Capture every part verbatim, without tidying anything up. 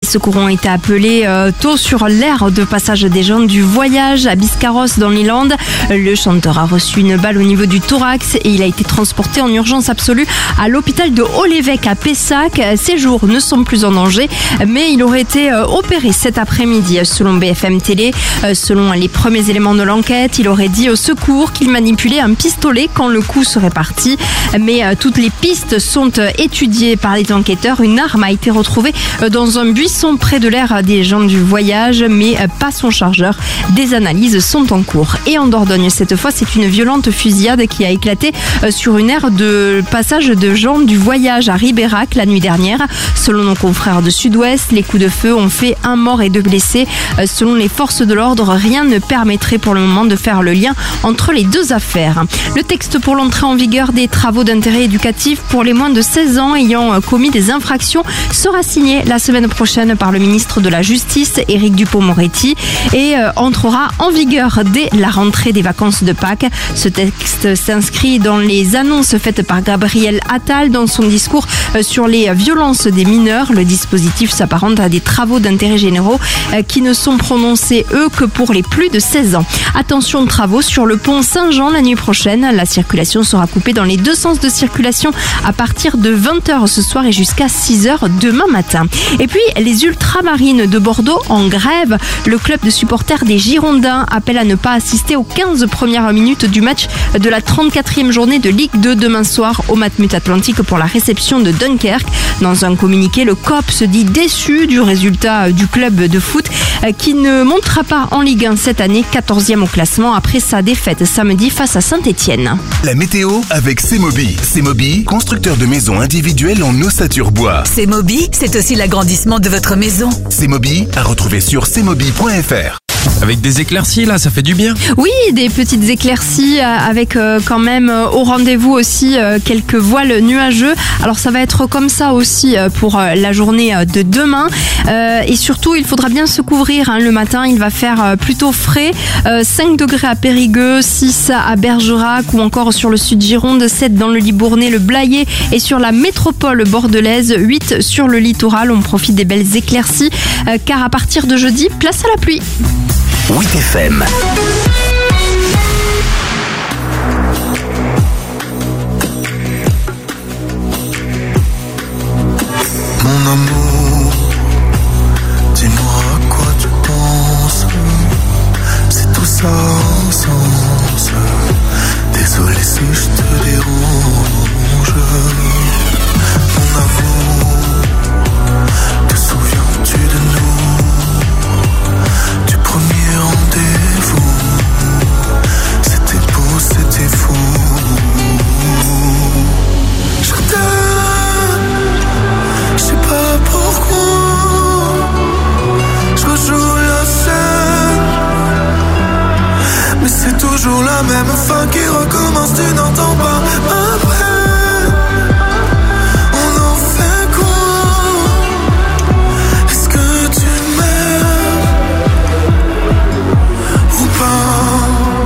secours ont été appelés euh, tôt sur l'aire de passage des gens du voyage à Biscarrosse dans les Landes. Le chanteur a reçu une balle au niveau du thorax et il a été transporté en urgence absolue à l'hôpital de Haut-l'Évêque à Pessac. Ses jours ne sont plus en danger, mais il aurait été euh, opéré cet après-midi selon B F M Télé. Euh, selon les premiers éléments de l'enquête, il aurait dit au secours qu'il manipulait un pistolet quand le coup serait parti. Mais euh, toutes les pistes sont euh, étudiées par les enquêteurs. Une arme a été retrouvée euh, dans un buisson près de l'aire des gens du voyage, mais euh, pas son chargeur. Des analyses sont en cours. Et en Dordogne, cette fois, c'est une violente fusillade qui a éclaté euh, sur une aire de passage de gens du voyage à Ribérac la nuit dernière. Selon nos confrères de Sud-Ouest, les coups de feu ont fait un mort et deux blessés. Euh, selon les forces de l'ordre, rien ne permettrait pour le moment de faire le lien entre les deux affaires. Le texte pour l'entrée en vigueur des travaux d'intérêt éducatif pour les moins de seize ans ayant commis des infractions sera signé la semaine prochaine par le ministre de la Justice, Éric Dupond-Moretti, et euh, entrera en vigueur dès la rentrée des vacances de Pâques. Ce texte s'inscrit dans les annonces faites par Gabriel Attal dans son discours euh, sur les violences des mineurs. Le dispositif s'apparente à des travaux d'intérêt généraux euh, qui ne sont prononcés, eux, que pour les plus de seize ans. Attention, travaux sur le pont Saint-Jean la nuit prochaine. La circulation sera coupée dans les deux sens de circulation à partir de vingt heures ce soir et jusqu'à six heures demain matin. Et puis, les ultramarines de Bordeaux en grève. Le club de supporters des Girondins appelle à ne pas assister aux quinze premières minutes du match de la trente-quatrième journée de Ligue deux demain soir au Matmut Atlantique pour la réception de Dunkerque. Dans un communiqué, le C O P se dit déçu du résultat du club de foot qui ne montera pas en Ligue un cette année, quatorzième au classement après sa défaite samedi face à Saint-Étienne. La météo avec C-Mobi. C-Mobi, constructeur de maisons individuelles en ossature bois. C-Mobi, c'est aussi l'agrandissement de votre maison. C-Mobi, à retrouver sur c mobi point f r. Avec des éclaircies, là, ça fait du bien. Oui, des petites éclaircies avec euh, quand même euh, au rendez-vous aussi euh, quelques voiles nuageux. Alors ça va être comme ça aussi euh, pour euh, la journée euh, de demain. Euh, et surtout, il faudra bien se couvrir. Hein. Le matin, il va faire euh, plutôt frais. Euh, cinq degrés à Périgueux, six à Bergerac ou encore sur le sud Gironde, sept dans le Libournais, le Blayais et sur la métropole bordelaise, huit sur le littoral. On profite des belles éclaircies euh, car à partir de jeudi, place à la pluie. huit F M. Mon amour, dis-moi à quoi tu penses. C'est tout ça sans sens. Désolé si je te dérange. Mon amour, te souviens-tu de nous? Du premier rendez-vous, c'était beau, c'était fou. Je t'aime, je sais pas pourquoi. Je rejoue la scène, mais c'est toujours la même fin qui recommence. Tu n'entends pas ma peine. On en fait quoi? Est-ce que tu m'aimes ou pas?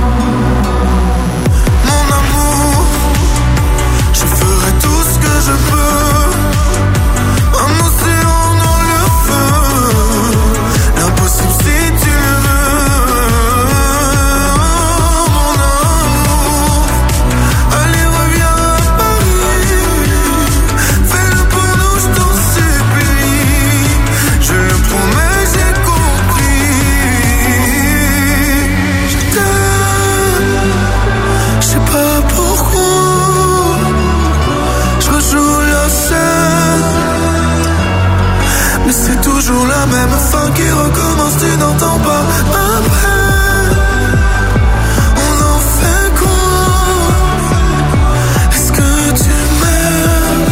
Mon amour, je ferai tout ce que je peux. Un océan dans le feu, l'impossible si tu le veux. Mon amour, allez reviens à Paris. Fais-le pour nous, je t'en supplie. Je le promets, j'ai compris. Je t'aime, je sais pas pourquoi. Je rejoue la scène, mais c'est toujours la même fin qui recommence. Tu n'entends pas ma peine. On en fait quoi? Est-ce que tu m'aimes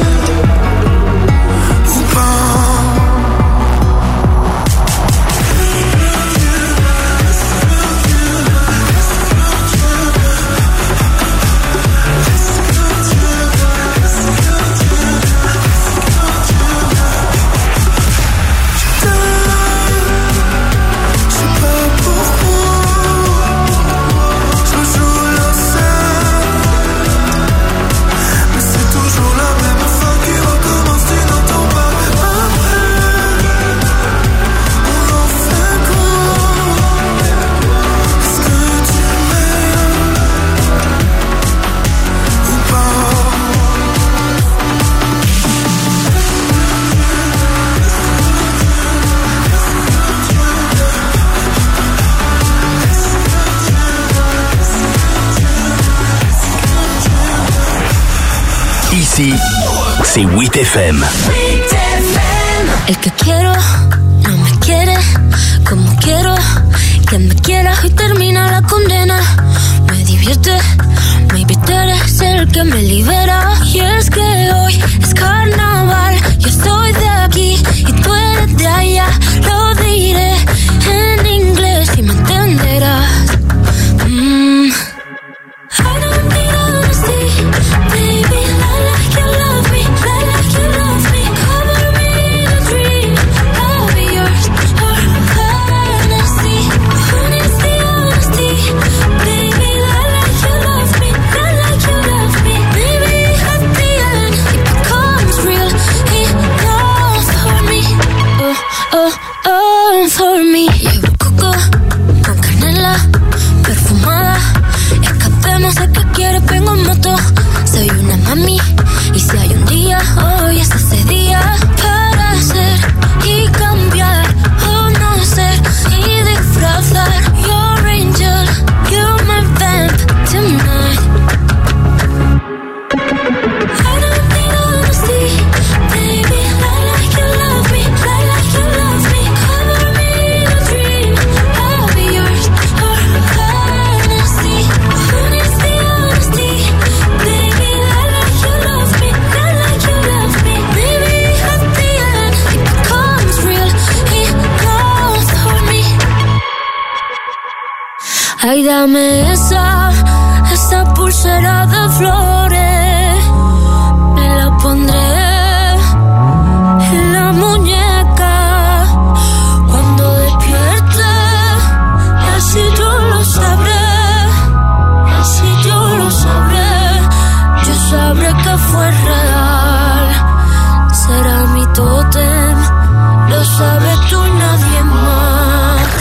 ou pas? Je sais pas pourquoi. Ici, c'est huit F M. El que quiero no me quiere como quiero que me quieras y termina la condena. Me divierte, maybe tú eres el que me libera. Y es que hoy es carnaval, yo estoy de aquí y tú eres de allá. Lo diré en inglés y me entenderás. Mm. I don't need honesty, baby, lie like you love me, lie like you love me. Cover me in a dream, I'll be yours for fantasy. Who needs the honesty, baby, lie like you love me, lie like you love me. Maybe at the end it becomes real enough for me. Oh, oh, oh, for me. Llevo coco con canela perfumada. No sé qué quieres, vengo en moto. Soy una mami y si hay un día, hoy es ese día para ser y cambiar o no ser y disfrazar. Your angel, you're my vamp tonight. I don't need honesty, baby, lie like you love me, lie like you love me. Cover me in a dream, I'll be yours for fantasy. Ay, dame esa, esa pulsera de flores. Me la pondré en la muñeca cuando despierte. Y así yo lo sabré, así yo lo sabré. Yo sabré que fue real. Será mi tótem, lo sabes tú y nadie más.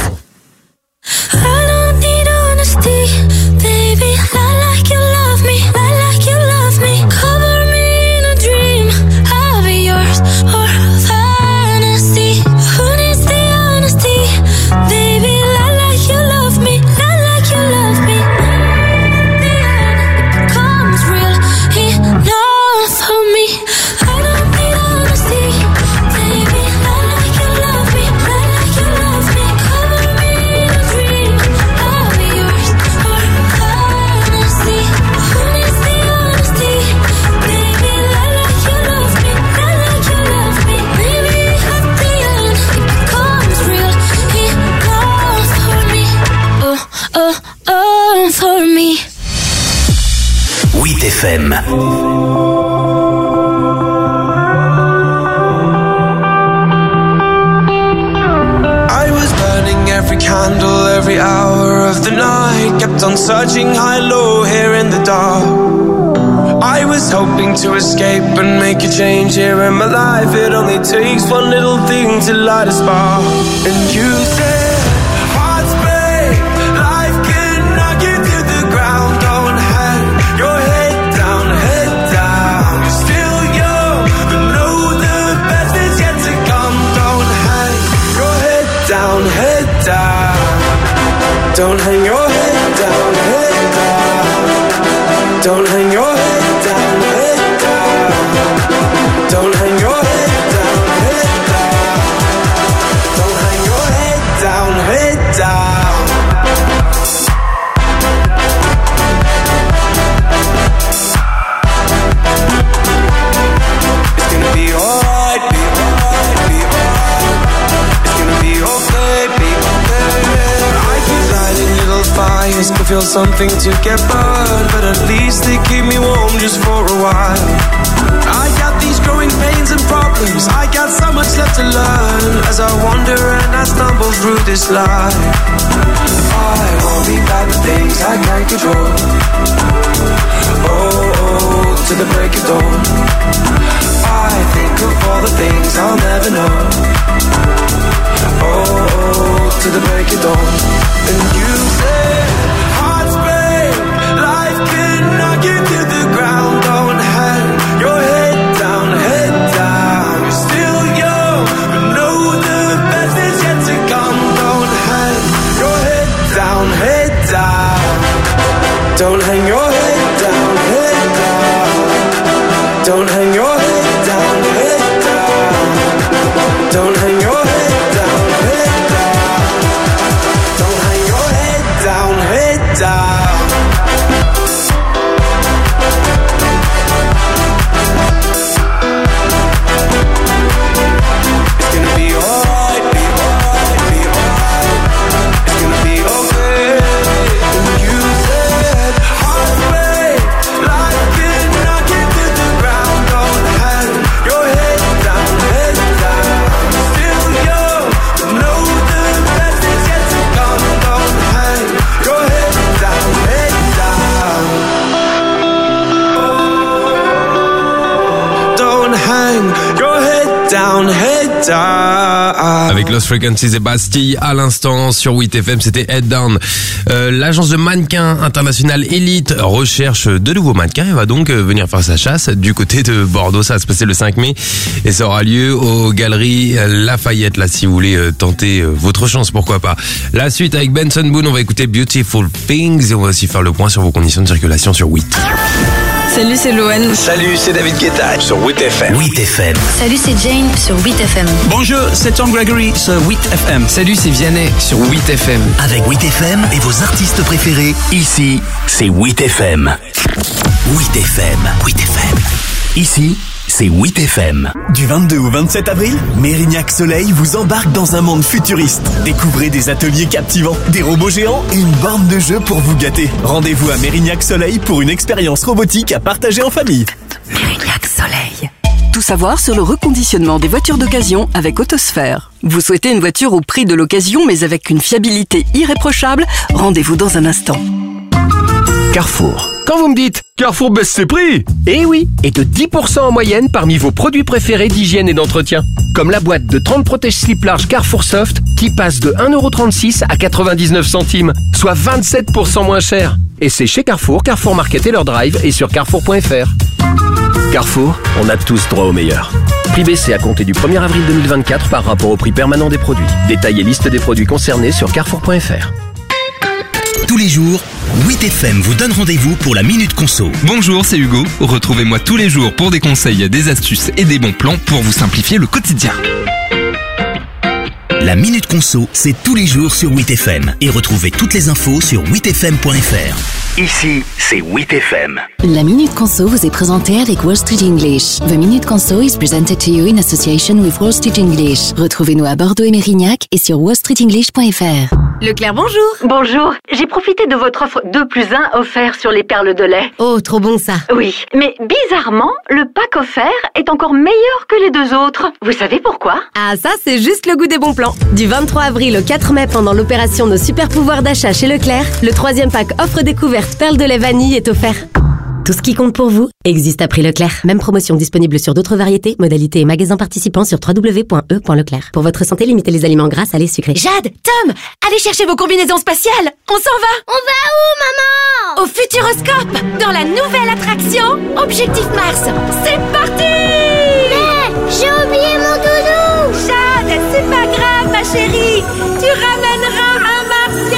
Baby, lie like you love me, lie like you love me. Cover me in a dream, I'll be yours for fantasy. Who needs the honesty? Baby, lie like you love me, lie like you love me. At the end, it becomes real enough for me. I don't need honesty. Baby, lie like you love me, lie like you love me. Cover me in a dream, I'll be yours for fantasy. Who needs the honesty? Baby, lie like you love me, lie like you love me. Maybe at the end it becomes real enough for me. Oh, oh, oh, for me. huit F M. I was burning every candle, every hour of the night. Kept on searching high, low, here in the dark. I was hoping to escape and make a change here in my life. It only takes one little thing to light a spark. And you said, hearts break, life can knock you to the ground. Don't hang your head down, head down. You're still young, but know the best is yet to come. Don't hang your head down, head down. Don't hang your head down, head down. Don't hang your head down, head down. Don't hang your head down, head down. Don't hang your head down, head down. It's gonna be alright, be alright, be alright. It's gonna be okay, be okay. I keep lighting little fires to feel something to get burned, but at least they keep me warm just for a while. I got these growing pains and problems, I got so much left to learn as I wander and I stumble through this life. I worry about the things I can't control. Oh, oh, to the break of dawn. I think of all the things I'll never know. Oh, oh, to the break of dawn. And you said, hearts break, life can knock you to the ground. Don't hang your head down, head down. You're still young, but know the best is yet to come. Don't hang your head down, head down. Don't hang your head down, head down. Don't Avec Lost Frequencies et Bastille à l'instant sur huit F M, c'était Head Down. Euh, l'agence de mannequins internationale Elite recherche de nouveaux mannequins et va donc venir faire sa chasse du côté de Bordeaux. Ça va se passer le cinq mai et ça aura lieu aux Galeries Lafayette. Là, si vous voulez tenter votre chance, pourquoi pas. La suite avec Benson Boone, on va écouter Beautiful Things et on va aussi faire le point sur vos conditions de circulation sur huit. Salut, c'est Loane. Salut, c'est David Guetta sur huit F M. huit F M. Salut, c'est Jane sur huit F M. Bonjour, c'est Tom Gregory sur huit F M. Salut, c'est Vianney sur huit F M. Avec huit F M et vos artistes préférés, ici, c'est huit F M. huit F M. huit F M. Ici, c'est huit F M. Du vingt-deux au vingt-sept avril, Mérignac Soleil vous embarque dans un monde futuriste. Découvrez des ateliers captivants, des robots géants et une borne de jeu pour vous gâter. Rendez-vous à Mérignac Soleil pour une expérience robotique à partager en famille. Mérignac Soleil. Tout savoir sur le reconditionnement des voitures d'occasion avec Autosphère. Vous souhaitez une voiture au prix de l'occasion mais avec une fiabilité irréprochable? Rendez-vous dans un instant. Carrefour. Quand vous me dites Carrefour baisse ses prix, eh oui, et de dix pour cent en moyenne parmi vos produits préférés d'hygiène et d'entretien. Comme la boîte de trente protège-slip large Carrefour Soft qui passe de un euro trente-six à quatre-vingt-dix-neuf centimes, soit vingt-sept pour cent moins cher. Et c'est chez Carrefour, Carrefour Market et leur drive et sur carrefour point f r. Carrefour, on a tous droit au meilleur. Prix baissé à compter du premier avril deux mille vingt-quatre par rapport au prix permanent des produits. Détails et liste des produits concernés sur carrefour point f r. Tous les jours, huit F M vous donne rendez-vous pour la Minute Conso. Bonjour, c'est Hugo. Retrouvez-moi tous les jours pour des conseils, des astuces et des bons plans pour vous simplifier le quotidien. La Minute Conso, c'est tous les jours sur huit F M. Et retrouvez toutes les infos sur huit f m point f r. Ici, c'est huit F M. La Minute Conso vous est présentée avec Wall Street English. The Minute Conso is presented to you in association with Wall Street English. Retrouvez-nous à Bordeaux et Mérignac et sur wall street english point f r. Leclerc, bonjour. Bonjour. J'ai profité de votre offre deux plus un offert sur les perles de lait. Oh, trop bon ça. Oui, mais bizarrement, le pack offert est encore meilleur que les deux autres. Vous savez pourquoi? Ah, ça, c'est juste le goût des bons plans. Du vingt-trois avril au quatre mai, pendant l'opération Nos super pouvoirs d'achat chez Leclerc, le troisième pack offre découverte perles de lait vanille est offert. Tout ce qui compte pour vous existe à prix Leclerc. Même promotion disponible sur d'autres variétés, modalités et magasins participants sur w w w point e point leclerc. Pour votre santé, limitez les aliments gras, salés, sucrés. Jade, Tom, allez chercher vos combinaisons spatiales. On s'en va. On va où, maman? Au Futuroscope, dans la nouvelle attraction Objectif Mars. C'est parti. Mais j'ai oublié mon doudou. Jade, c'est pas grave, ma chérie. Tu ramèneras un martien.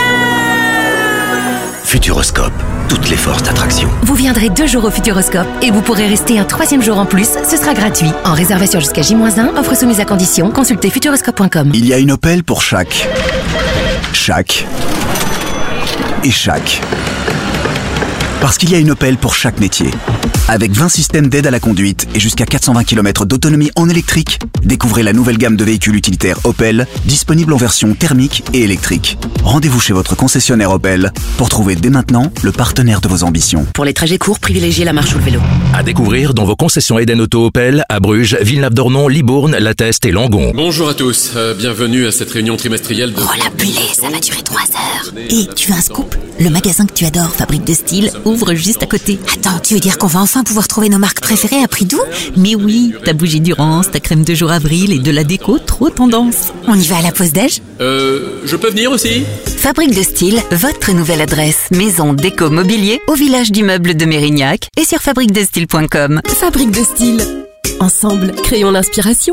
Futuroscope, toutes les forces d'attraction. Vous viendrez deux jours au Futuroscope et vous pourrez rester un troisième jour en plus, ce sera gratuit. En réservation jusqu'à J moins un, offre soumise à condition, consultez futuroscope point com. Il y a une Opel pour chaque. Chaque. Et chaque. Parce qu'il y a une Opel pour chaque métier. Avec vingt systèmes d'aide à la conduite et jusqu'à quatre cent vingt kilomètres d'autonomie en électrique, découvrez la nouvelle gamme de véhicules utilitaires Opel, disponible en version thermique et électrique. Rendez-vous chez votre concessionnaire Opel pour trouver dès maintenant le partenaire de vos ambitions. Pour les trajets courts, privilégiez la marche ou le vélo. À découvrir dans vos concessions Eden Auto Opel à Bruges, Villeneuve-d'Ornon, Libourne, La Teste et Langon. Bonjour à tous, euh, bienvenue à cette réunion trimestrielle de... Oh la bullée, ça va durer trois heures. Et tu veux un scoop? Le magasin que tu adores, Fabrique de Style, ouvre juste à côté. Attends, tu veux dire qu'on va enfin pouvoir trouver nos marques préférées à prix doux? Mais oui, ta bougie Durance, ta crème de jour avril et de la déco trop tendance. On y va à la pause déj? Euh, je peux venir aussi? Fabrique de Style, votre nouvelle adresse. Maison, déco, mobilier, au village du meuble de Mérignac et sur fabrique de style point com. Fabrique de Style. Ensemble, créons l'inspiration.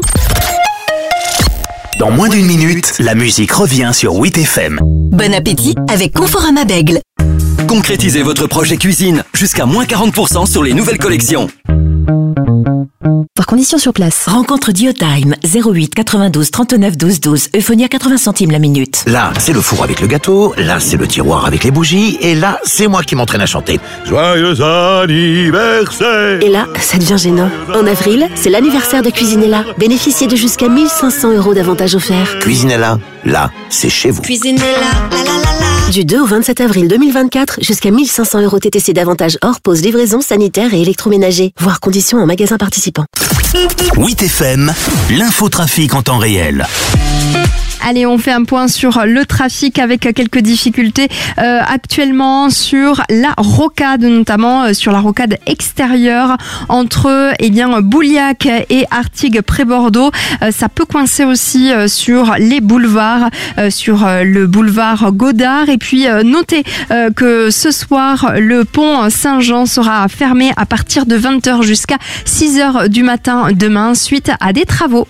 Dans moins d'une minute, la musique revient sur huit F M. Bon appétit avec Conforama Bègle. Concrétisez votre projet cuisine jusqu'à moins quarante pour cent sur les nouvelles collections. Par condition sur place. Rencontre Diotime, zéro huit quatre-vingt-douze trente-neuf douze douze. Euphonie à quatre-vingts centimes la minute. Là, c'est le four avec le gâteau. Là, c'est le tiroir avec les bougies. Et là, c'est moi qui m'entraîne à chanter. Joyeux anniversaire. Et là, ça devient gênant. En avril, c'est l'anniversaire de Cuisinella. Bénéficiez de jusqu'à mille cinq cents euros d'avantages offerts. Cuisinella, là, c'est chez vous. Cuisinella, la la la la. Du deux au vingt-sept avril deux mille vingt-quatre, jusqu'à mille cinq cents euros T T C d'avantages hors pause, livraison, sanitaire et électroménager. Voir conditions en magasin participant. huit F M, l'infotrafic en temps réel. Allez, on fait un point sur le trafic avec quelques difficultés euh, actuellement sur la rocade, notamment euh, sur la rocade extérieure entre eh bien Bouliac et Artigues-Près-Bordeaux. Euh, ça peut coincer aussi euh, sur les boulevards, euh, sur euh, le boulevard Godard. Et puis euh, notez euh, que ce soir, le pont Saint-Jean sera fermé à partir de vingt heures jusqu'à six heures du matin demain suite à des travaux.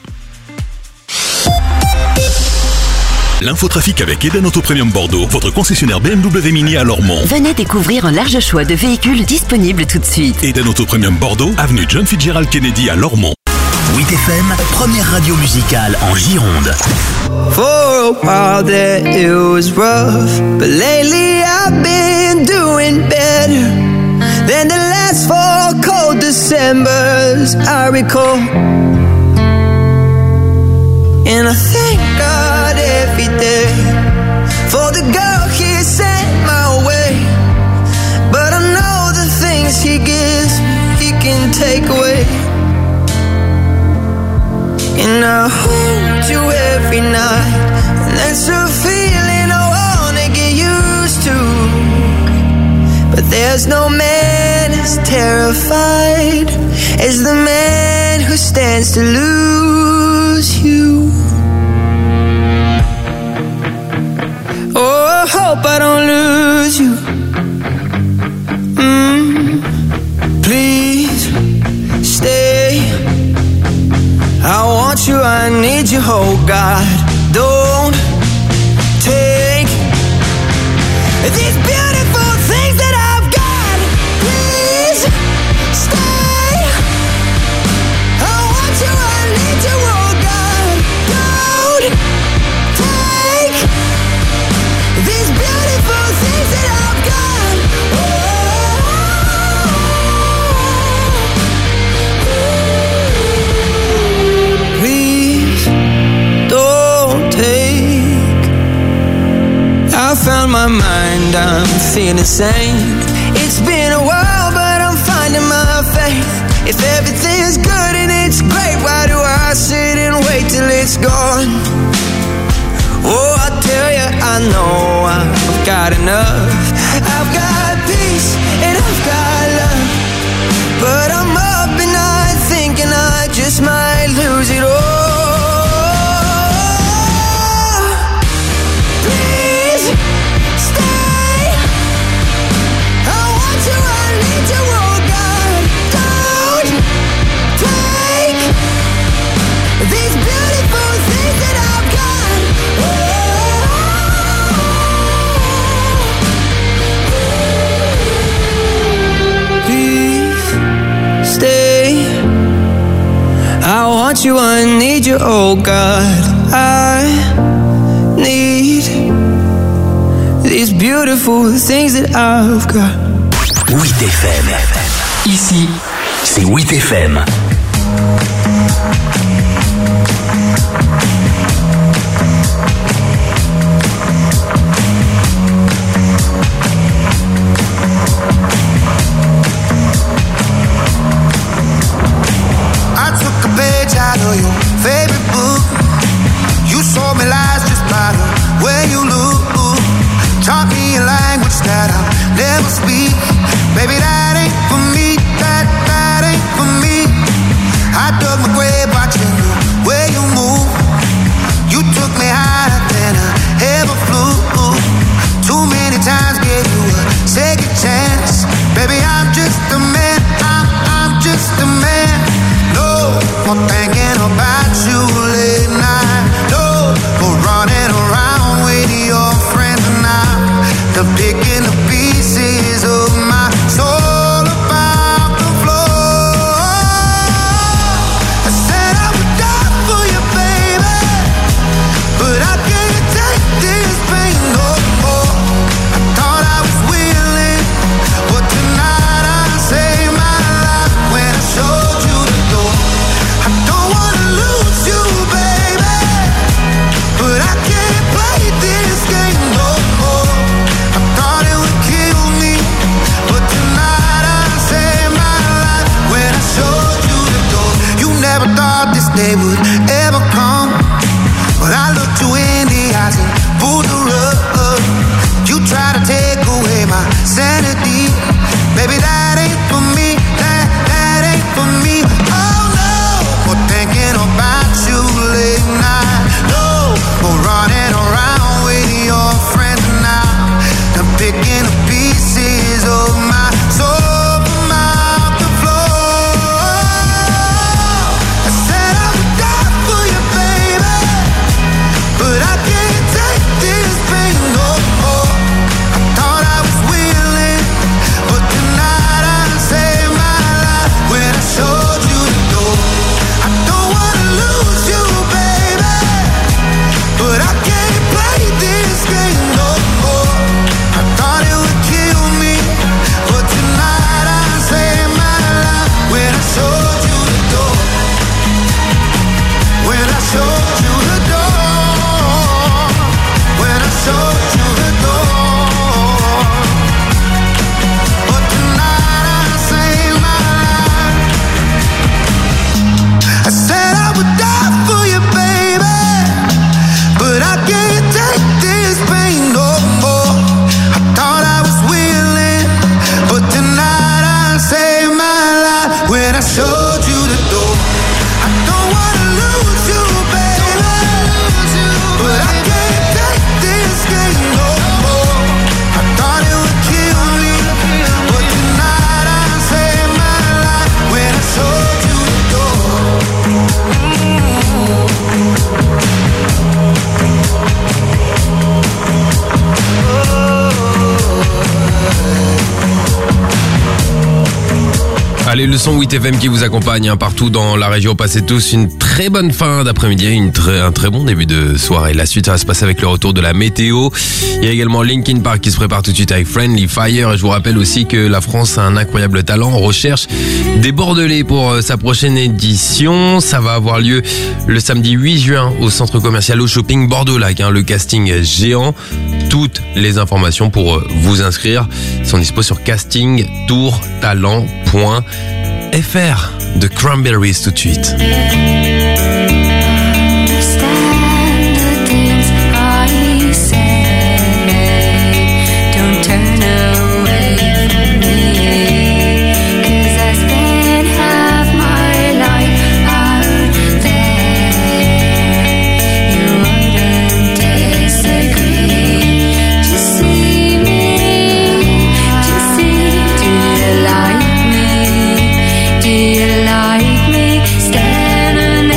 L'infotrafic avec Eden Auto Premium Bordeaux, votre concessionnaire B M W Mini à Lormont. Venez découvrir un large choix de véhicules disponibles tout de suite. Eden Auto Premium Bordeaux, avenue John Fitzgerald Kennedy à Lormont. huit F M, première radio musicale en Gironde. For a while there it was rough, but lately I've been doing better than the last four cold Decembers I recall. And I thank God every day for the girl He sent my way. But I know the things He gives me, He can take away. And I hold you every night, and that's a feeling I wanna get used to. But there's no man as terrified as the man who stands to lose you. Oh, I hope I don't lose you. Mm, please stay. I want you, I need you, oh God. Don't take these beautiful things that I've got. Please stay. I want you, I need you, oh God. Don't take these beautiful things that I've got. Oh, please don't take. I found my mind, I'm feeling sane. It's been a while, but I'm finding my faith. If everything's good and it's great, why do I sit and wait till it's gone? Oh, I tell you, I know I've got enough. I've got peace and I've got love. But I'm up at night thinking I just might lose it all. Please stay. I want you, I need you, oh God. Don't take these beautiful things that I've got. Please stay. I want you, I need you, oh God. I need these beautiful things that I've got. huit F M. Ici, c'est huit F M. I took a page out of your favorite book. You sold me lies just by the way you look. Taught me a language that I'll never speak. Baby, that ain't for me. That, that ain't for me. I dug my grave, watched I can't take this pain no more. I thought I was willing, but tonight I saved my life when I showed you the door. I don't wanna lose you, baby, but I can't take this game no more. I thought it would kill me, but tonight I saved my life when I showed you the door. Allez, le son huit F M qui vous accompagne hein, partout dans la région. Passez tous une très bonne fin d'après-midi, une très, un très bon début de soirée. La suite, ça va se passer avec le retour de la météo. Il y a également Linkin Park qui se prépare tout de suite avec Friendly Fire. Et je vous rappelle aussi que la France a un incroyable talent. On recherche des Bordelais pour euh, sa prochaine édition. Ça va avoir lieu le samedi huit juin au centre commercial au shopping Bordeaux-Lac. Hein, le casting géant. Toutes les informations pour euh, vous inscrire sont dispo sur casting tour talent point f r. De Cranberries tout de suite. Like me, standing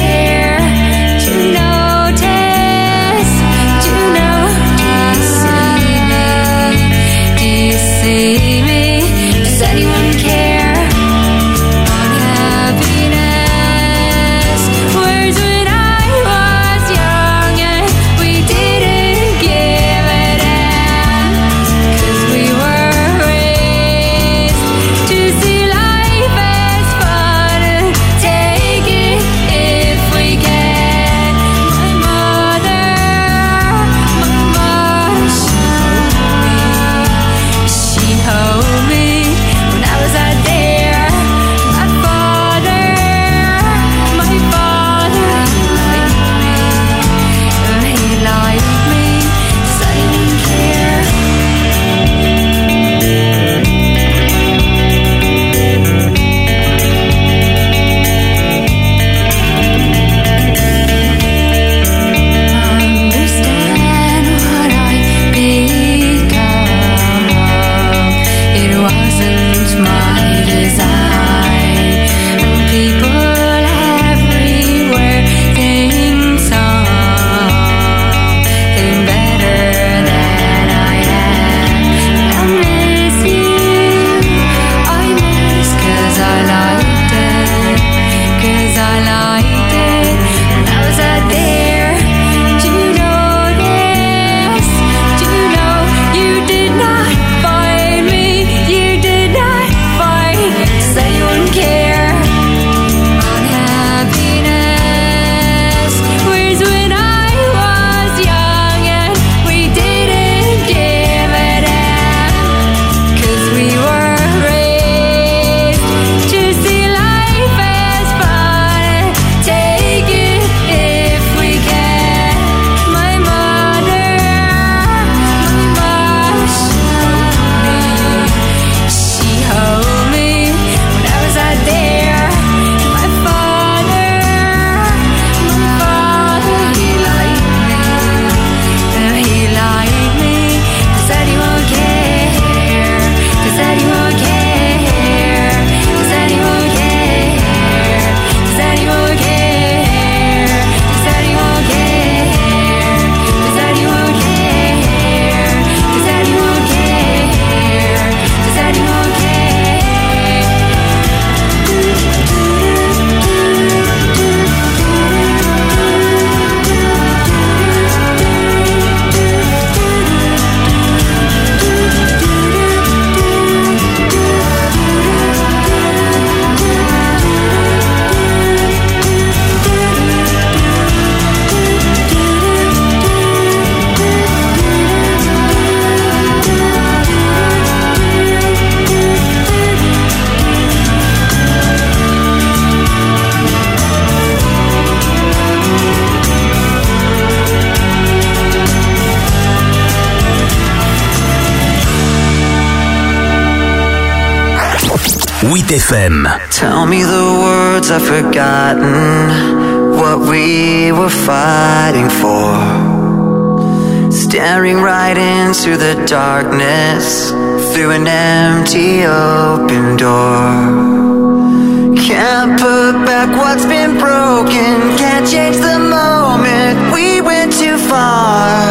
huit F M. Tell me the words I've forgotten, what we were fighting for. Staring right into the darkness, through an empty open door. Can't put back what's been broken, can't change the moment, we went too far.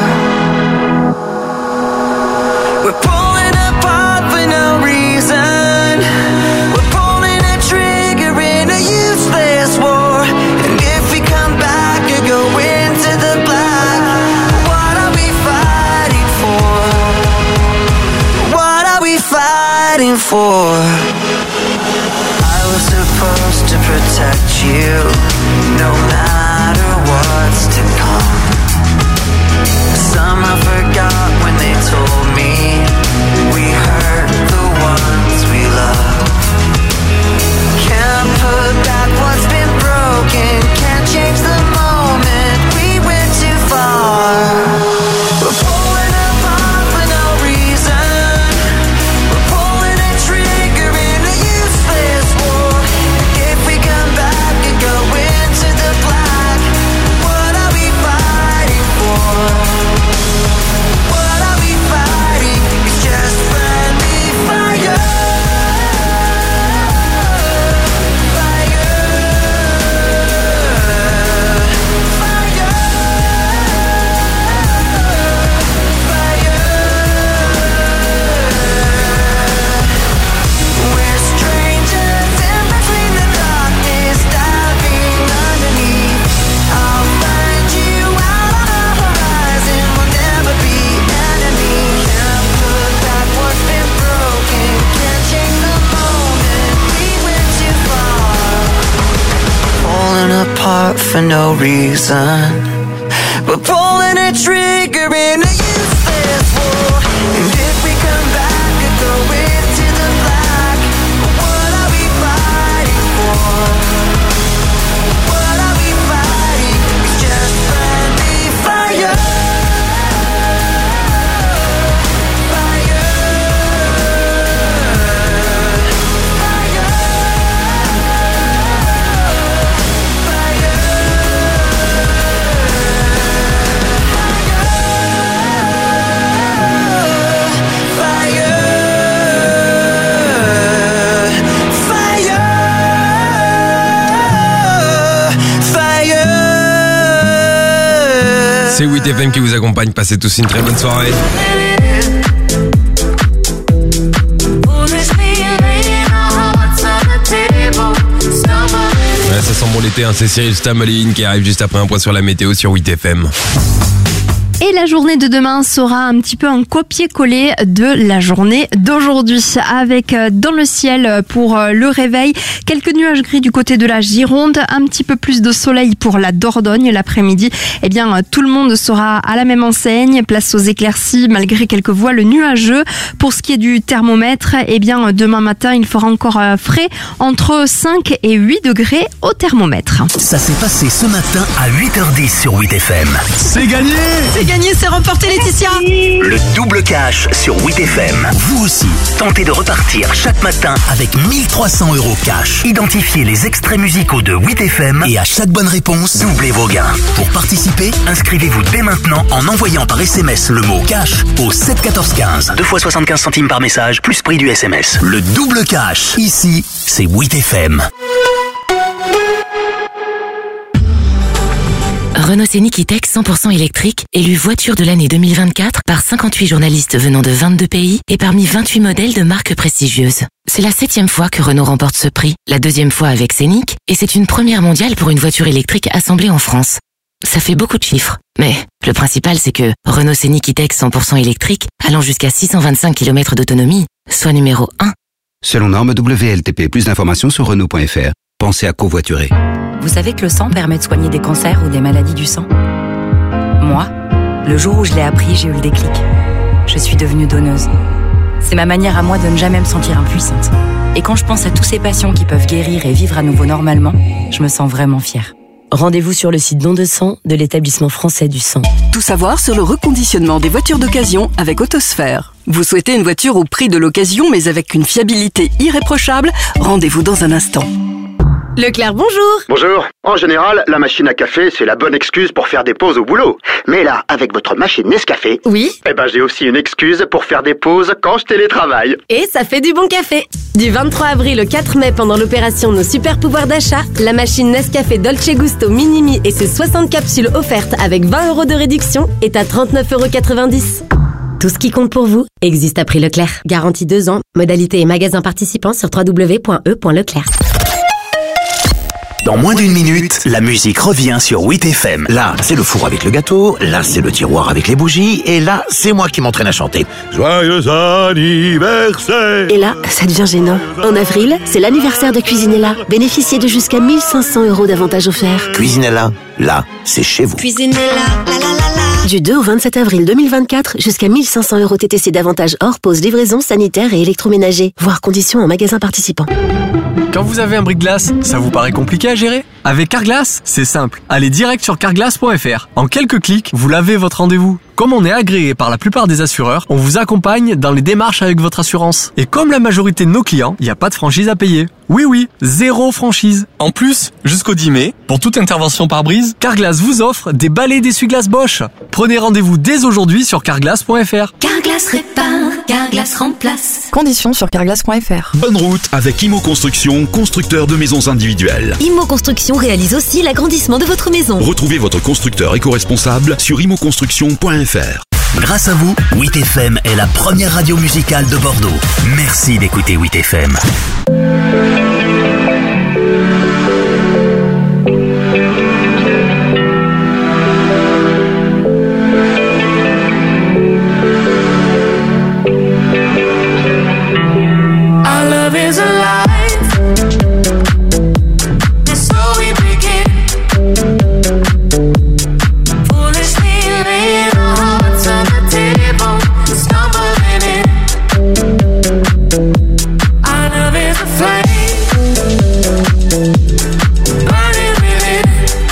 We're pulling apart for no reason, we're pulling a trigger in a useless war. And if we come back and go into the black, what are we fighting for? What are we fighting for? I was supposed to protect you, no matter what's to come. Somehow forgot when they told me we hurt the ones we love. Can't put back what's been broken, can't change the moment, we went too far. We're pulling apart for no reason, we're pulling a trigger in a useless war. If we come back and go into the black, what are we fighting for? What are we fighting? It's just friendly fire. We're strangers in between the darkness, diving underneath. I'll find you out on the horizon, we'll never be enemies. Can't put back what's been broken, can't change the moment, we went too far. Pulling apart for no reason, we're pulling a trigger in a useless war. And if we come back and go into the black, what are we fighting for? What are we fighting? It's just friendly fire. C'est huit F M qui vous accompagne. Passez tous une très bonne soirée. Ouais, ça sent bon l'été, hein. C'est Cyril Stameline qui arrive juste après un point sur la météo sur huit F M. Et la journée de demain sera un petit peu un copier-coller de la journée d'aujourd'hui. Avec euh, dans le ciel pour euh, le réveil, quelques nuages gris du côté de la Gironde, un petit peu plus de soleil pour la Dordogne. L'après-midi, eh bien, euh, tout le monde sera à la même enseigne. Place aux éclaircies malgré quelques voiles nuageux. Pour ce qui est du thermomètre, eh bien, demain matin, il fera encore euh, frais entre cinq et huit degrés au thermomètre. Ça s'est passé ce matin à huit heures dix sur huit F M. C'est gagné! C'est gagné, c'est remporté, Laetitia! Le double cash sur huit F M. Vous aussi, tentez de repartir chaque matin avec mille trois cents euros cash. Identifiez les extraits musicaux de huit F M et à chaque bonne réponse, doublez vos gains. Pour participer, inscrivez-vous dès maintenant en envoyant par S M S le mot cash au sept quatorze quinze. deux fois soixante-quinze centimes par message, plus prix du S M S. Le double cash. Ici, c'est huit F M. Renault Scénic E-Tech cent pour cent électrique, élu voiture de l'année deux mille vingt-quatre par cinquante-huit journalistes venant de vingt-deux pays et parmi vingt-huit modèles de marques prestigieuses. C'est la septième fois que Renault remporte ce prix, la deuxième fois avec Scénic, et c'est une première mondiale pour une voiture électrique assemblée en France. Ça fait beaucoup de chiffres, mais le principal c'est que Renault Scénic E-Tech cent pour cent électrique, allant jusqu'à six cent vingt-cinq kilomètres d'autonomie, soit numéro un. Selon norme W L T P, plus d'informations sur Renault point F R. Pensez à covoiturer. Vous savez que le sang permet de soigner des cancers ou des maladies du sang? Moi, le jour où je l'ai appris, j'ai eu le déclic. Je suis devenue donneuse. C'est ma manière à moi de ne jamais me sentir impuissante. Et quand je pense à tous ces patients qui peuvent guérir et vivre à nouveau normalement, je me sens vraiment fière. Rendez-vous sur le site Don de sang de l'établissement français du sang. Tout savoir sur le reconditionnement des voitures d'occasion avec Autosphère. Vous souhaitez une voiture au prix de l'occasion mais avec une fiabilité irréprochable? Rendez-vous dans un instant. Leclerc, bonjour. Bonjour. En général, la machine à café, c'est la bonne excuse pour faire des pauses au boulot. Mais là, avec votre machine Nescafé, oui, eh ben j'ai aussi une excuse pour faire des pauses quand je télétravaille. Et ça fait du bon café. Du vingt-trois avril au quatre mai, pendant l'opération Nos super pouvoirs d'achat, la machine Nescafé Dolce Gusto Minimi et ses soixante capsules offertes avec vingt euros de réduction est à trente-neuf euros quatre-vingt-dix. Tout ce qui compte pour vous existe à prix Leclerc. Garantie deux ans. Modalité et magasin participants sur w w w point e point leclerc. Dans moins d'une minute, la musique revient sur huit F M. Là, c'est le four avec le gâteau, là, c'est le tiroir avec les bougies, et là, c'est moi qui m'entraîne à chanter. Joyeux anniversaire! Et là, ça devient gênant. En avril, c'est l'anniversaire de Cuisinella. Bénéficiez de jusqu'à mille cinq cents euros d'avantages offerts. Cuisinella, là, c'est chez vous. Cuisinella, la la la la. Du deux au vingt-sept avril deux mille vingt-quatre, jusqu'à mille cinq cents euros T T C d'avantages hors pause, livraison, sanitaire et électroménager. Voir conditions en magasin participant. Quand vous avez un brise-glace, ça vous paraît compliqué à gérer? Avec Carglass, c'est simple. Allez direct sur carglass point f r. En quelques clics, vous lavez votre rendez-vous. Comme on est agréé par la plupart des assureurs, on vous accompagne dans les démarches avec votre assurance. Et comme la majorité de nos clients, il n'y a pas de franchise à payer. Oui oui, zéro franchise. En plus, jusqu'au dix mai, pour toute intervention par brise, Carglass vous offre des balais d'essuie-glace Bosch. Prenez rendez-vous dès aujourd'hui sur carglass point f r. Carglass répare, Carglass remplace. Conditions sur carglass point f r. Bonne route avec Imo Construction, constructeur de maisons individuelles. Imo Construction réalise aussi l'agrandissement de votre maison. Retrouvez votre constructeur éco-responsable sur imo construction point f r. Grâce à vous, huit F M est la première radio musicale de Bordeaux. Merci d'écouter huit F M. Our love is alive. And so we begin. Foolishly laying our hearts on the table, stumbling in. Our love is a flame, burning within.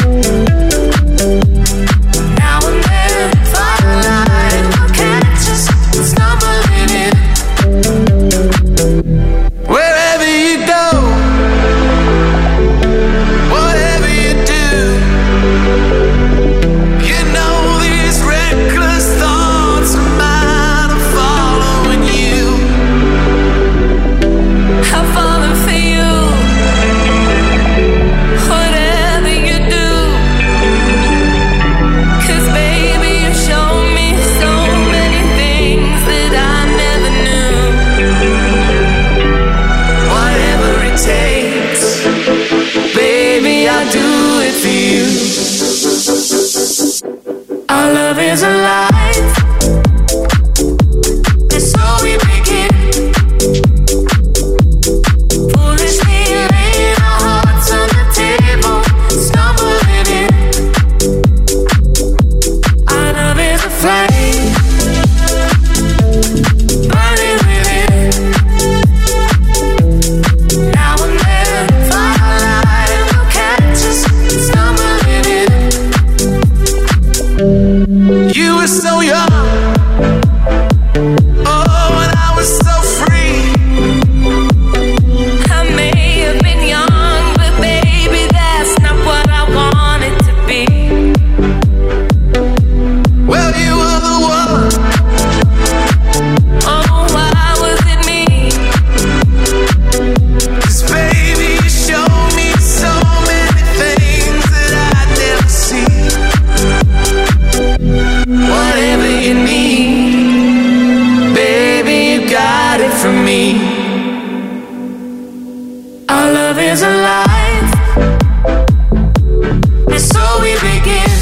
Now and then, firelight will catch us stumbling in. Wherever you go, whatever you do, you know these reckless thoughts of mine are following you. I'm falling for you, whatever you do. 'Cause baby, you show me so many things that I never knew. Whatever it takes, baby, I'll do it for you. Our love is alive, and so we begin. Foolishly laying our hearts on the table, stumbling in. Our love is a flame, burning within. Now and then, firelight will catch us stumbling in. You were so young, oh, and I was so free. I may have been young, but baby, that's not what I wanted to be. Well, you were the one. Oh, why was it me? 'Cause baby, you showed me so many things that I'd never see. Whatever you need, baby, you got it from me. Our love is alive, and so we begin.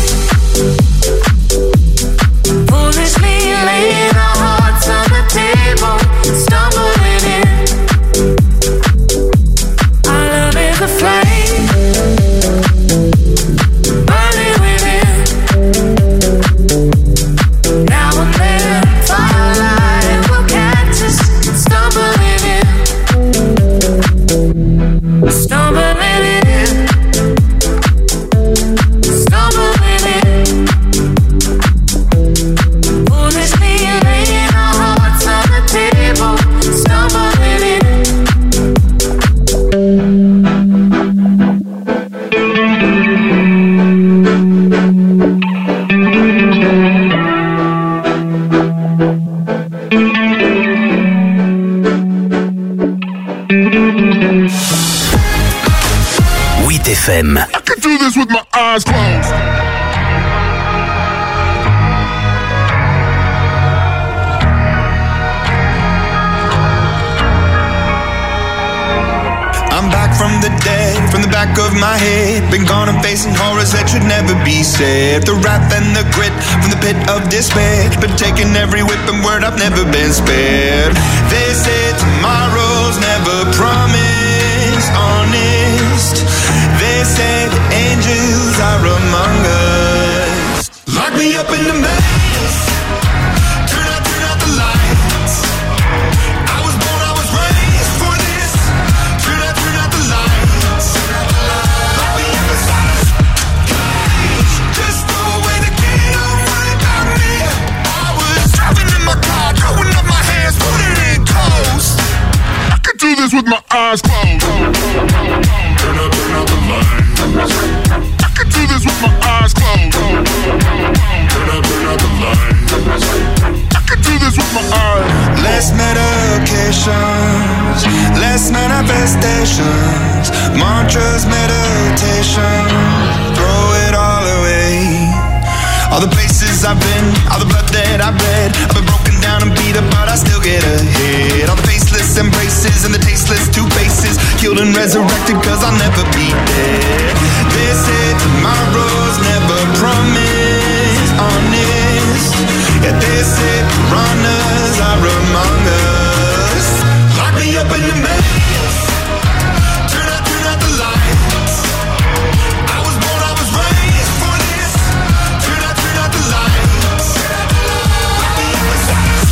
Foolishly laying our hearts on the table, stumbling in. Our love is a flame, burning within. Now and then, firelight will catch us stumbling in. F M. I could do this with my eyes closed. I'm back from the dead, from the back of my head. Been gone and facing horrors that should never be said. The wrath and the grit from the pit of despair. Been taking every whip and word, I've never been spared. They say tomorrow's never promised, honest. They say the angels are among us. Lock me up in the maze. Turn out, turn out the lights. I was born, I was raised for this. Turn out, turn out the lights. Lock me up inside a cage. Just throw away the key, don't worry about me. I was driving in my car, throwing up my hands, putting it coast. I could do this with my eyes closed. Turn up, turn out the lights. I could do this with my eyes closed. Turn up, turn out the lights. I could do this with my eyes. Less medications, less manifestations, mantras, meditation, throw it all away. All the places I've been, all the blood that I've bled, I've been broken down and beat up, but I still get ahead. All the faceless embraces and the tasteless two faces, killed and resurrected cause I'll never be dead. They say tomorrow's never promised, honest. Yeah, they say piranhas are among us. Lock me up in the maze. Turn out, turn out the lights. I was born, I was raised for this. Turn out, turn out the lights. Lock me up inside.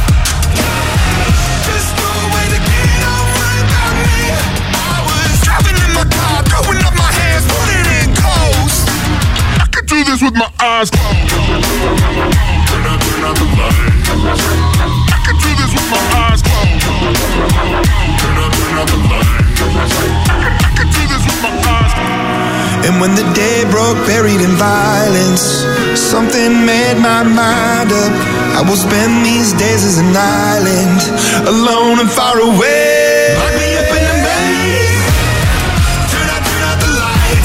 Just throw away the key, don't worry about me. I was driving in my car, throwing up my hands, putting it coast. I could do this with my eyes closed. Turn out, turn out the lights. I could do this with my eyes closed. Turn out, turn out the lights. I could do this with my eyes closed. And when the day broke, buried in violence, something made my mind up. I will spend these days as an island, alone and far away. Lock me up in the maze. Turn out, turn out the lights.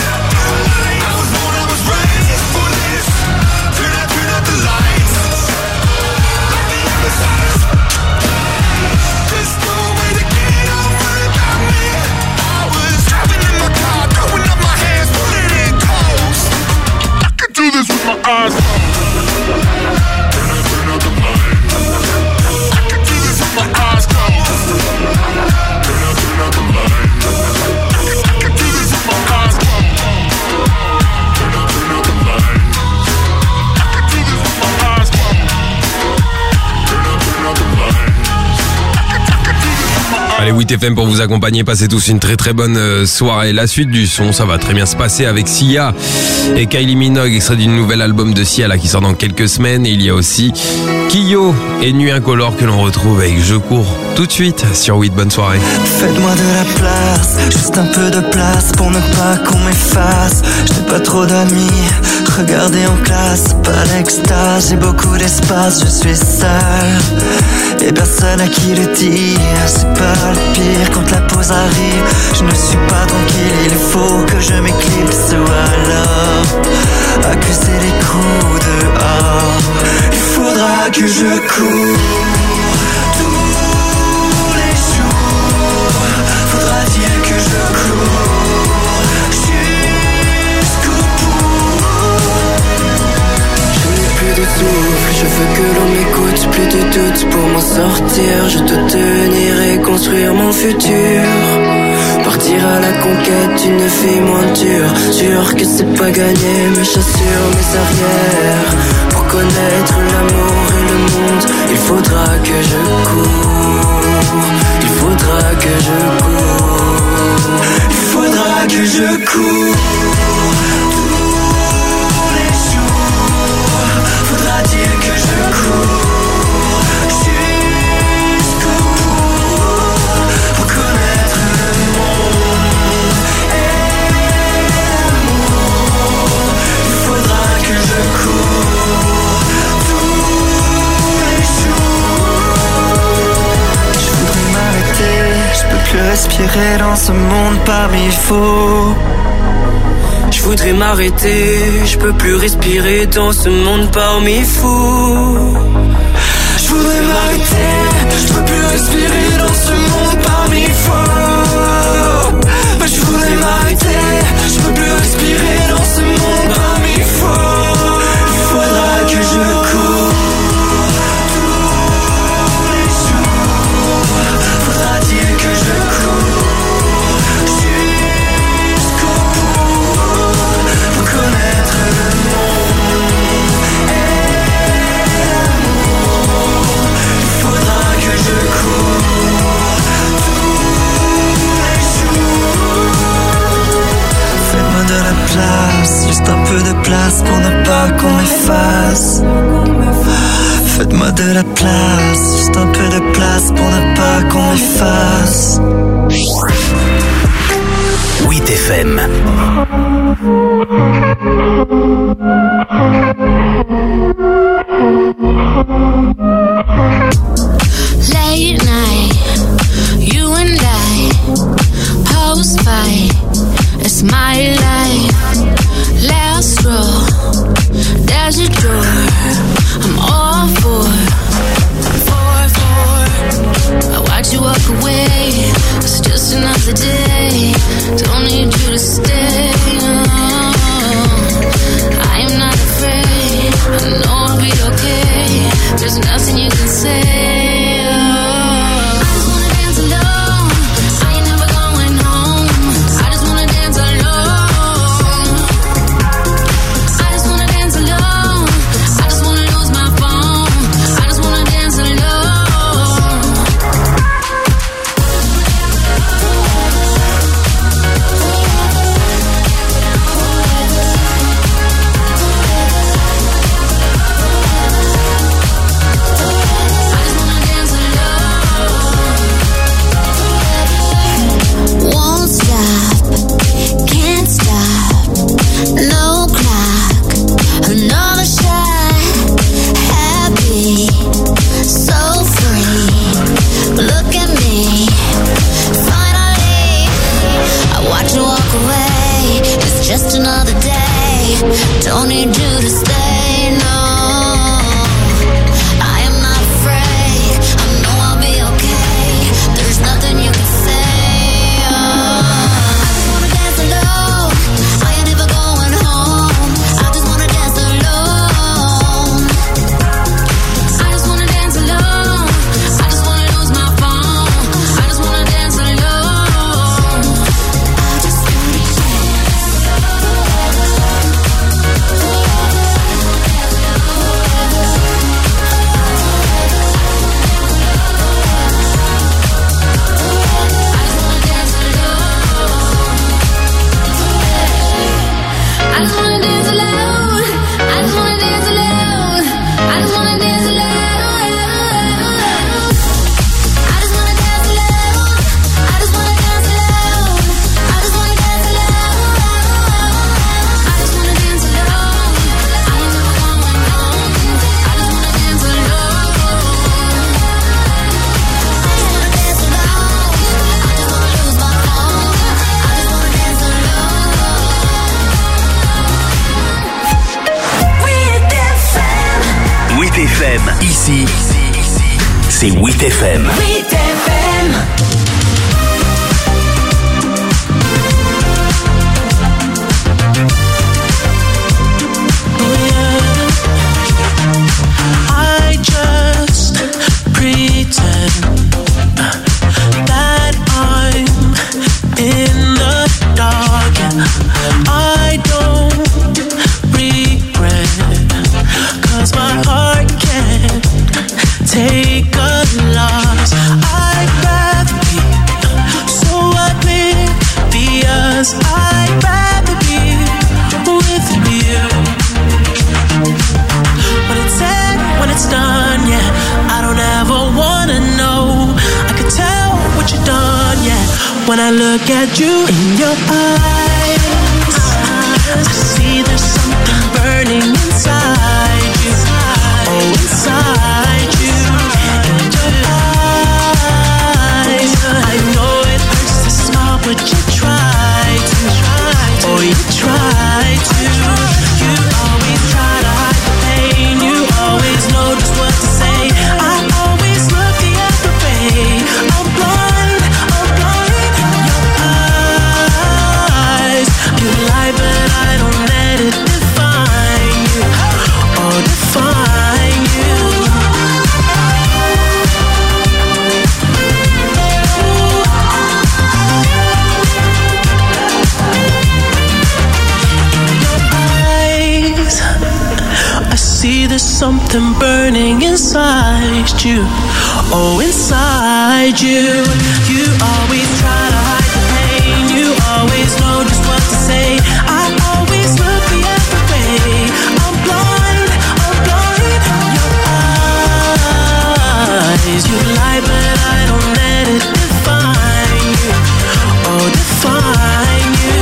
I was born, I was raised for this. Turn out, turn out the lights. Lock me up inside a just throw away the key, don't worry about me. I was driving in my car, throwing up my hands, putting it coast. I could do this with my eyes closed. Turn out, turn out the lights. I could do this with my eyes closed. Turn out, turn out the lights. I could do this with my eyes closed. Turn out, turn out the lights. I could do this with my eyes closed. Turn out, turn out the lights. Allez, huit F M pour vous accompagner, passez tous une très très bonne euh, soirée. La suite du son, ça va très bien se passer avec Sia et Kylie Minogue, extrait du nouvel album de Sia là qui sort dans quelques semaines. Et il y a aussi Kyo et Nuit Incolore que l'on retrouve avec Je cours tout de suite sur huit. Bonne soirée. Faites-moi de la place, juste un peu de place pour ne pas qu'on m'efface. Je n'ai pas trop d'amis, regardez en classe, pas l'extase, j'ai beaucoup d'espace, je suis seul et personne à qui le dire. C'est pas le pire quand la pause arrive, je ne suis pas tranquille, il faut que je m'éclipse ou alors accuser les coups dehors. Il faudra que je cours tous les jours, faudra dire que je cours jusqu'au bout. Je n'ai plus de souffle, je veux que l'on m'écoute, plus de doute pour m'en sortir. Je dois tenir et construire mon futur, partir à la conquête d'une vie moins dure. Sûr que c'est pas gagné, mais j'assure mes arrières. Pour connaître l'amour et le monde, il faudra que je cours. Il faudra que je cours. Il faudra que je cours tous les jours. Faudra dire que je cours jusqu'au bout pour connaître le monde et l'amour. Il faudra que je cours tous les jours. Je voudrais m'arrêter, je peux plus respirer dans ce monde par mille faux. voudrais m'arrêter, je peux plus respirer dans ce monde parmi fous. Je voudrais m'arrêter, je peux plus respirer dans ce monde parmi fous. Bah, je voudrais m'arrêter, je peux plus respirer dans ce monde parmi fous. Il faudra que je cours tous les jours. Faudra-t-il que je cours jusqu'au bout pour connaître le monde et l'amour. Il faudra que je cours tous les jours. Faites-moi de la place, juste un peu de place pour ne pas qu'on m'efface. Faites-moi de la place, juste un peu de place pour ne pas qu'on m'efface. huit F M. Late night, you and I, post fight, it's my life. Last row, there's a door, I'm all for, for, for. I watch you walk away, it's just another day, don't need you to stay. I am not afraid, I know I'll be okay, there's nothing you can say. Just another day, don't need you to stay, no. I am not afraid, I know I'll be okay, there's nothing you can say. Oh, I just wanna dance alone, I ain't never going home, I just wanna dance alone. I just wanna dance alone, I just wanna lose my phone, I just wanna dance alone. I just wanna dance. I just wanna dance alone. I just wanna dance alone. I just wanna dance alone. I just wanna dance alone. I just wanna dance alone. I just wanna dance alone. I just wanna dance alone. I ain't never going home. I just wanna dance alone. I just wanna dance alone. I just wanna lose my phone. I just wanna dance alone. huit F M, ici, c'est huit F M. huit F M. I just pretend that I'm in the dark. I don't regret, 'cause my heart can't take a loss. I'd rather be so oblivious. I'd rather be with you. When it's said, when it's done, yeah, I don't ever wanna know. I could tell what you've done, yeah, when I look at you in your eyes. I see there's something burning inside you. Oh, inside you. In your eyes. I know it hurts to smile, but you try to. Oh, you try burning inside you. Oh, inside you. You always try to hide the pain. You always know just what to say. I always look the other way. I'm blind, I'm blind. Your eyes, you lie, but I don't let it define you. Oh, define you.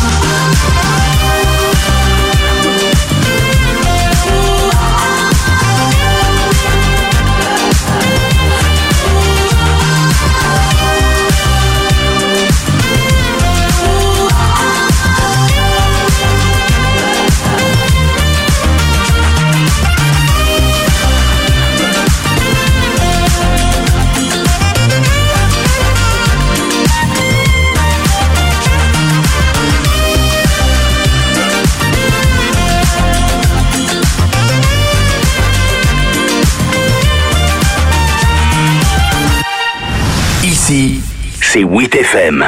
Ici, c'est huit F M.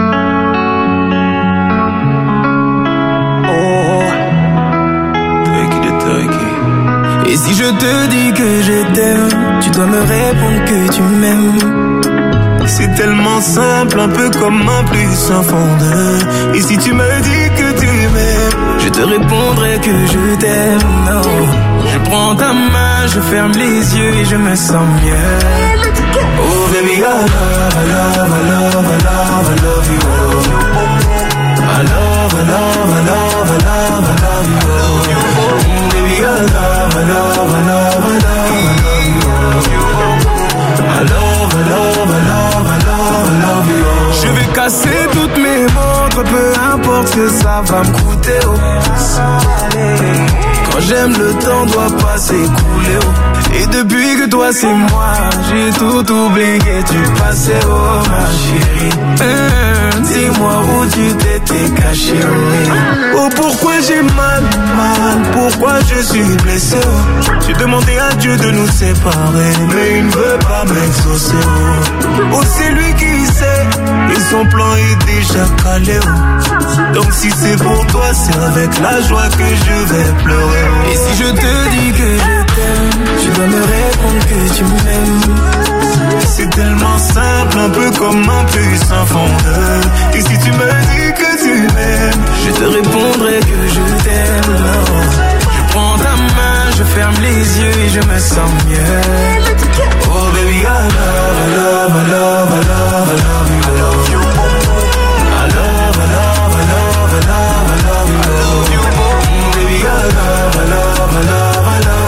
Et si je te dis que je t'aime, tu dois me répondre que tu m'aimes. C'est tellement simple, un peu comme un plus un fond de. Et si tu me dis que tu m'aimes, je te répondrai que je t'aime. Non, je prends ta main, je ferme les yeux et je me sens mieux. Oh baby, I love, I love, I love, I love, I love you. I love, I love, I love, I love, I love you. Baby, I love, I love, I love, I love, I love you. I love, I love, I love, I love, I love you. Je vais casser toutes mes montres, peu importe ce que ça va me coûter. Oh. Quand j'aime, le temps doit pas s'écouler. Oh. Et depuis que toi c'est moi, j'ai tout oublié, tu passais, oh ma chérie. Hum, dis-moi où tu t'étais caché, oui. Oh pourquoi j'ai mal, mal, pourquoi je suis blessé, oh. J'ai demandé à Dieu de nous séparer, mais il ne veut pas m'exaucer, oh. Oh c'est lui qui sait, et son plan est déjà calé, oh. Donc si c'est pour toi, c'est avec la joie que je vais pleurer, oh. Et si je te dis que je t'aime, tu dois me répondre que tu m'aimes. C'est tellement simple, un peu comme un plus un fondeur. Et si tu me dis que tu m'aimes, je te répondrai que je t'aime. Je prends ta main, je ferme les yeux et je me sens mieux. Oh baby, I love, I love, I love, I love, I love you. I love, I love, I love, I love, I love you. Baby, I love, I love, I love, I love.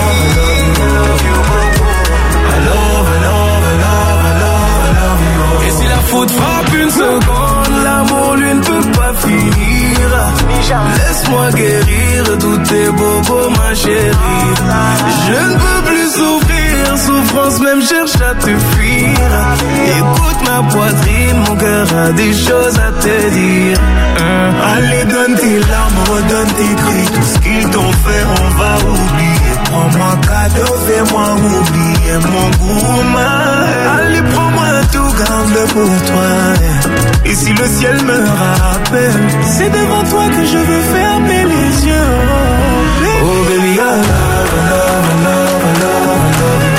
Et si la faute frappe une seconde, l'amour lui ne peut pas finir. Laisse-moi guérir tous tes bobos, ma chérie. Je ne peux plus souffrir, souffrance même cherche à te fuir. Écoute ma poitrine, mon cœur a des choses à te dire. hein. Allez donne tes larmes, redonne tes cris. Tout ce qu'ils t'ont fait on va oublier. Prends-moi cadeau, fais-moi oublier mon gourmand. Allez prends-moi tout, garde-le pour toi. Et si le ciel me rappelle, c'est devant toi que je veux fermer les yeux. Oh baby, I love, I love, I love, I love, I love you.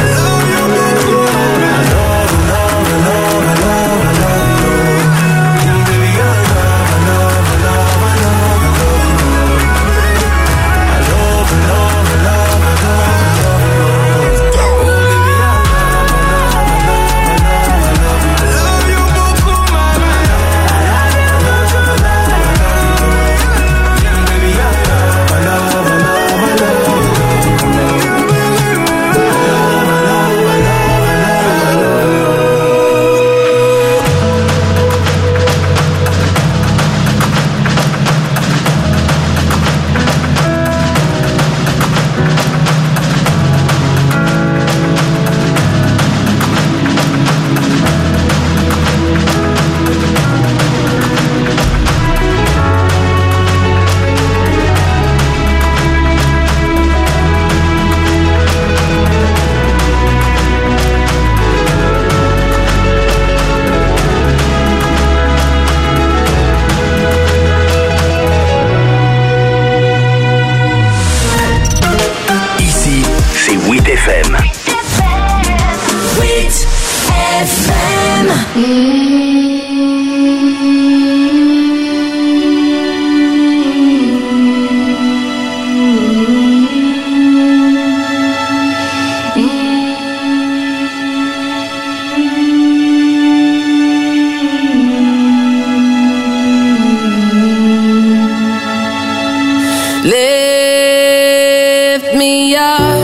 Lift me up,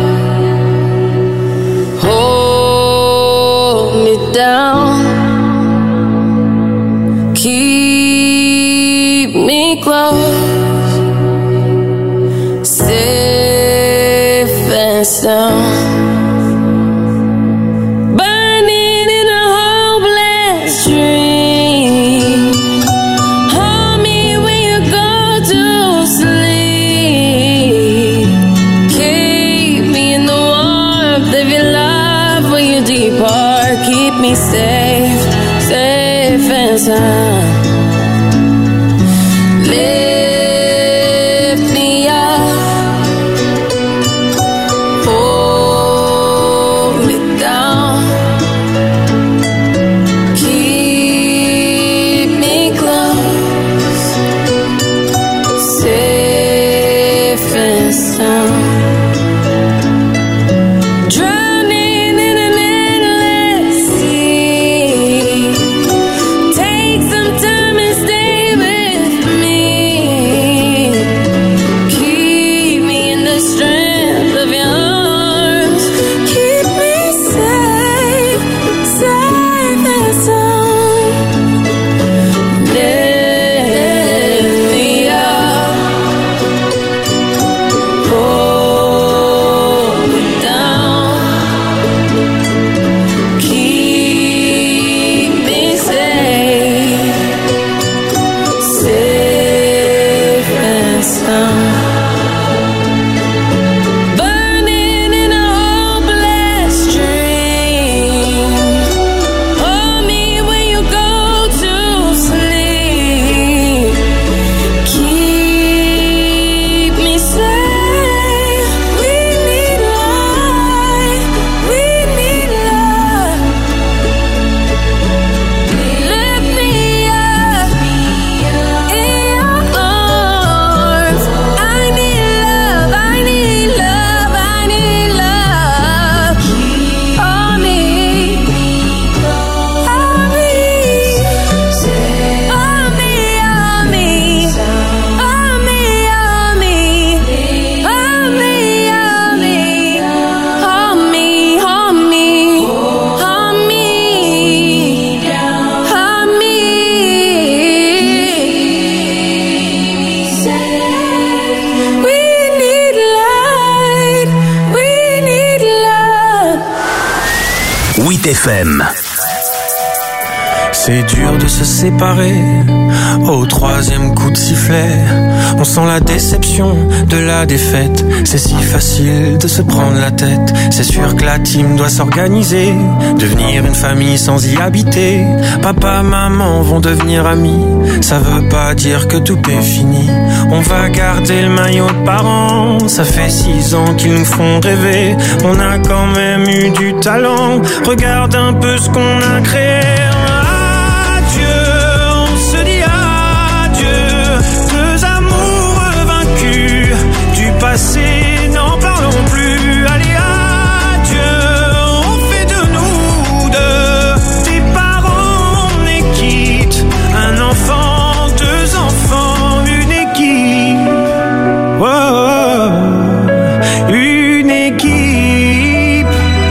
hold me down, keep me close, safe and sound. Burning in a hopeless dream. Hold me when you go to sleep. Keep me in the warmth of your love when you depart. Keep me safe, safe and sound. Lift me up, hold me down, keep me close, safe and sound. Drowning in an endless sea. Take some time and stay with me. Keep me in the strength of your arms. Keep me safe, safe and sound. Lift me up, hold me down, keep me safe, safe and sound. Burning in a hopeless dream. Hold me when you go to sleep. Keep me safe. We need light. We need love. Lift me up in your arms. I need love. I need love. I need love. Hold me. Hold me. Hold me. Hold me. Hold me. Hold me. Hold me. Hold me. Hold me. Hold me. Hold me. Hold me. We need light. We need love. huit F M. C'est dur de se séparer au troisième coup de sifflet. On sent la déception de la défaite. C'est si facile de se prendre la tête. C'est sûr que la team doit s'organiser, devenir une famille sans y habiter. Papa, maman vont devenir amis. Ça veut pas dire que tout est fini. On va garder le maillot de parents. Ça fait six ans qu'ils nous font rêver. On a quand même eu du talent. Regarde un peu ce qu'on a créé. N'en parlons plus, allez adieu. On fait de nous deux des parents, on est quitte. Un enfant, deux enfants, une équipe. Oh, une équipe.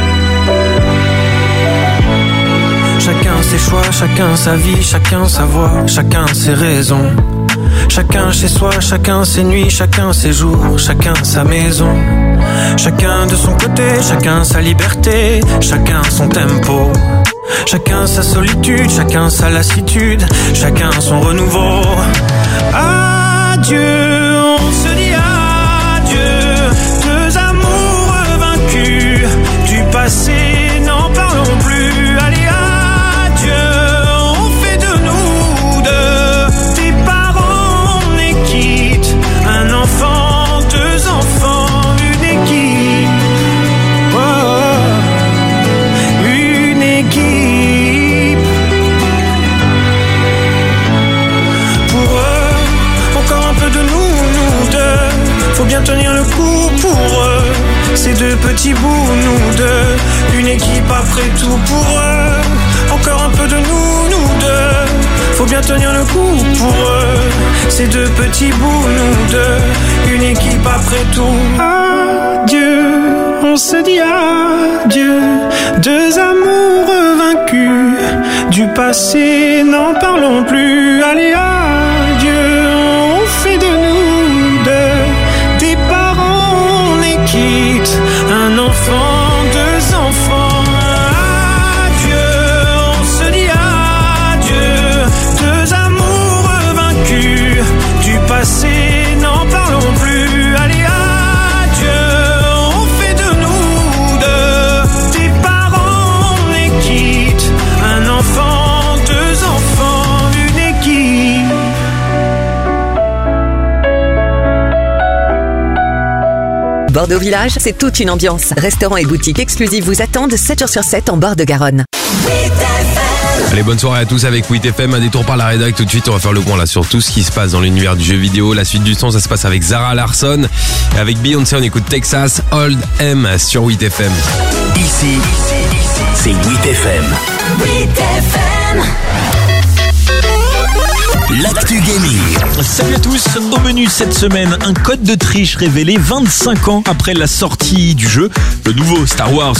Chacun ses choix, chacun sa vie, chacun sa voix, chacun ses raisons. Chacun chez soi, chacun ses nuits, chacun ses jours, chacun sa maison. Chacun de son côté, chacun sa liberté, chacun son tempo. Chacun sa solitude, chacun sa lassitude, chacun son renouveau. Adieu, on se dit adieu. Deux amours vaincus du passé, n'en parlons plus. Allez, adieu, on fait de nous deux des parents, on est quitte. Un enfant, deux enfants, une équipe. Oh, une équipe. ferait tout pour eux. Encore un peu de nous, nous deux. Faut bien tenir le coup pour eux. Ces deux petits bouts, nous deux. Une équipe après tout. Adieu, on se dit adieu. Deux amoureux vaincus. Du passé, n'en parlons plus. Allez, adieu, on fait de nous deux. Des parents, on les quitte. Un enfant, deux enfants. Adieu, on se dit adieu. Deux amoureux vaincus. Du passé, n'en parlons plus. Allez, adieu, on fait de nous deux. Des parents, on les quitte. Un enfant, deux enfants, une équipe. Bordeaux Village, c'est toute une ambiance. Restaurants et boutiques exclusives vous attendent sept jours sur sept en bord de Garonne. Allez, bonne soirée à tous avec huit F M. Un détour par la rédac tout de suite. On va faire le point là sur tout ce qui se passe dans l'univers du jeu vidéo. La suite du son, ça se passe avec Zara Larsson. Et avec Beyoncé, on écoute Texas Hold M sur huit F M. Ici, c'est huit F M. huit F M. L'actu gaming. Salut à tous, au menu cette semaine, un code de triche révélé vingt-cinq ans après la sortie du jeu. Le nouveau Star Wars